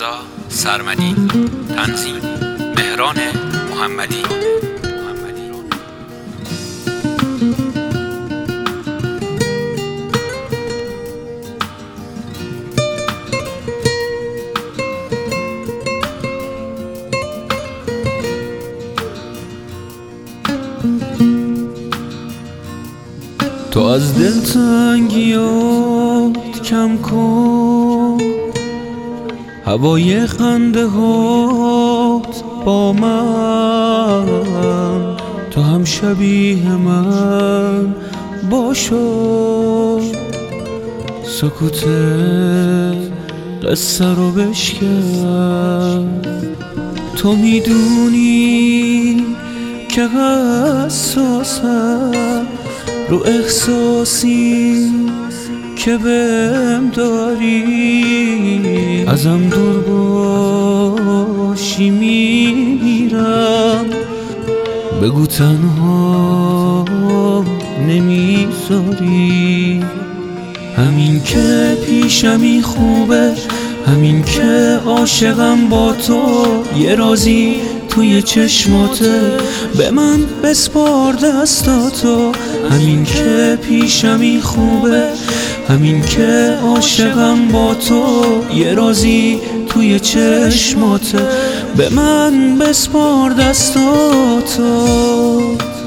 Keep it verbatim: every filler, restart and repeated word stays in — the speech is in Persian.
رضا سرمدی. تنظیم مهران محمدی. تو از دلتنگیات کم کن، هوای خنده هات با من، تو هم شبیه من باشو، سکوت قصه رو بشکن. تو میدونی که حساسم رو احساسی که بهم داری، ازم دور باشی میمیرم، بگو تنها نمیذاری. همین که پیشمی خوبه، همین که عاشقم با تو، یه رازی توی چشماته، به من بسپار دستاتو. همین که پیشمی خوبه، همین که عاشقم با تو، یه رازی توی چشماته، به من بسپار دستاتو.